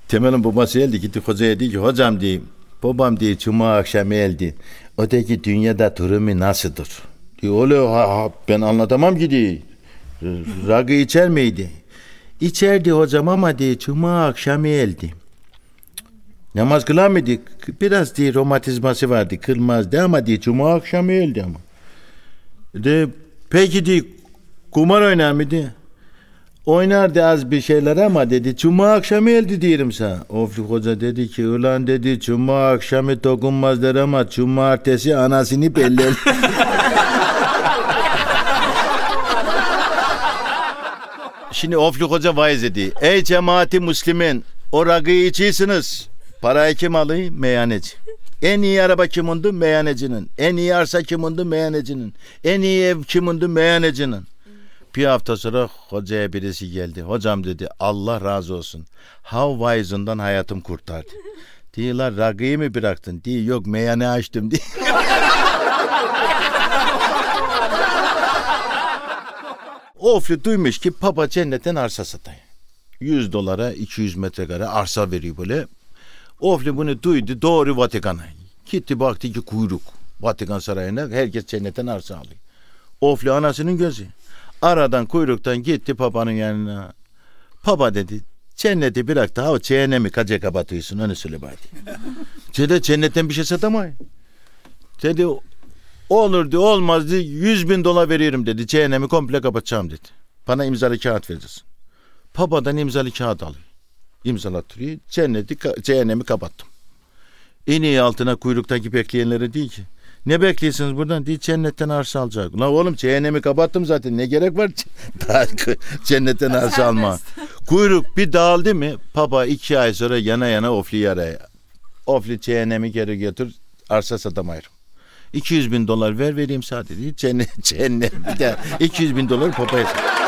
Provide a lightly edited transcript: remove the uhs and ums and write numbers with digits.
Temel'in babası geldi gitti hocaya dedi ki hocam diye babam diye cuma akşamı geldi. O dedi ki dünyada durumu nasıldır? Diyor öyle ben anlatamam ki diye. Rakı içer miydi? İçerdi hocam ama diye cuma akşamı geldi. Namaz kılar mıydı? Biraz diye romatizması vardı kılmazdı ama diye cuma akşamı geldi ama. De peki diye kumar oynar mıydı? Oynardı az bir şeyler ama dedi cuma akşamı geldi diyelim sana. Ofli hoca dedi ki ulan dedi cuma akşamı dokunmazlar ama cumartesi anasını beller. Şimdi Ofli hoca vaiz dedi. Ey cemaati Müslümin o rakıyı içiyorsunuz. Parayı kim alıyor? Meyhaneci. En iyi araba kimundu? Meyhanecinin. En iyi arsa kimundu? Meyhanecinin. En iyi ev kimundu? Meyhanecinin. Bir hafta sonra hocaya birisi geldi. Hocam dedi Allah razı olsun. Hav vaizından hayatım kurtardı. Diyorlar rakıyı mı bıraktın? Diyor yok meyhane açtım diye. Ofli duymuş ki Papa cennetten arsa satıyor. $100 200 metrekare arsa veriyor böyle. Ofli bunu duydu doğru Vatikan'a. Gitti baktı ki kuyruk. Vatikan sarayına herkes cennetten arsa alıyor. Ofli anasının gözü. Aradan kuyruktan gitti Papa'nın yanına. Papa dedi cenneti bıraktı. Ha o cehennemi kaça kapatıyorsun onu söyle bari. Dedi cennetten bir şey satamayın. Dedi olurdu olmazdı $100.000 veriyorum dedi. Cehennemi komple kapatacağım dedi. Bana imzalı kağıt vereceksin. Papa'dan imzalı kağıt alıyor. İmzalattırıyor. Cehennemi kapattım. En iyi altına kuyruktaki bekleyenlere değil ki. Ne bekliyorsunuz buradan? Değil cennetten arsa alacak. La oğlum cehennemi kapattım zaten. Ne gerek var cennetten arsa alma. Kuyruk bir dağıldı mı? Papa 2 ay sonra yana yana Ofli'yi araya. Ofli cehennemi geri götür. Arsa satamayırım. $200.000 vereyim sadece. Cennet bir de $200.000 papaya.